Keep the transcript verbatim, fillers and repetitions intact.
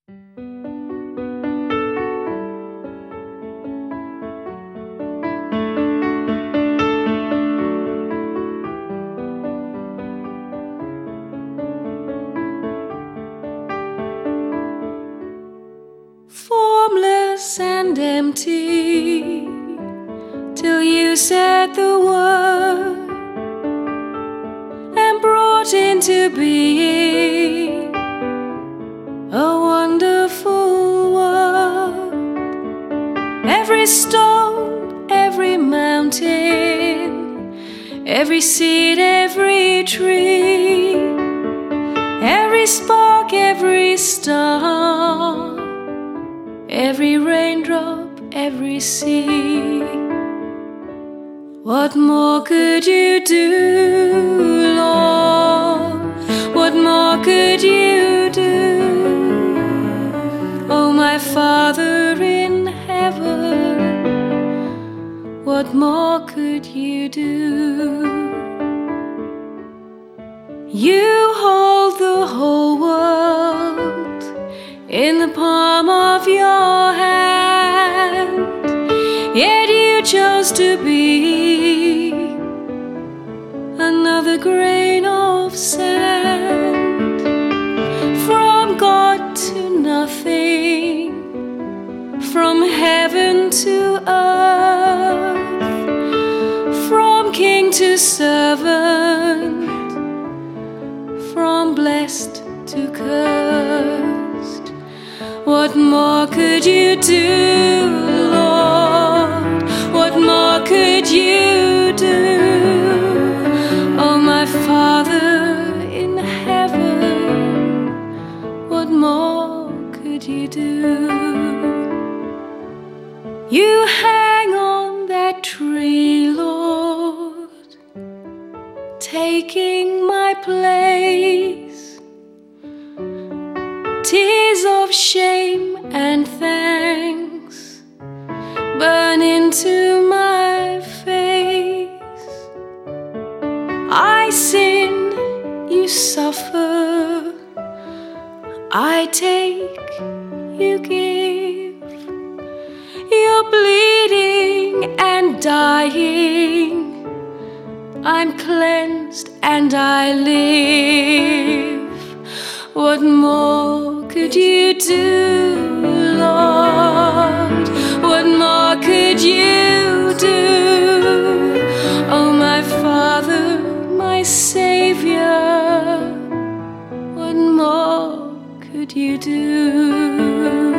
Formless and empty, till you said the word and brought into being a wonderful world. Every stone, every mountain, every seed, every tree, every spark, every star, every raindrop, every sea. What more could you do, Lord? What more could you do? Oh, my Father in heaven, what more could you do? You hold the whole world in the palm of your hand, yet you chose to be another grain of sand. From God to nothing, from heaven to earth, from king to servant, from blessed to cursed. What more could you do, Lord? What more could you do? Oh, my Father in heaven, what more could you do? You hang on that tree, Lord, taking my place. Tears of shame and thanks burn into my face. I sin, you suffer, I take, you give. You're bleeding and dying, I'm cleansed and I live. What more could you do, Lord? What more could you do? Oh, my Father, my Savior, what more could you do?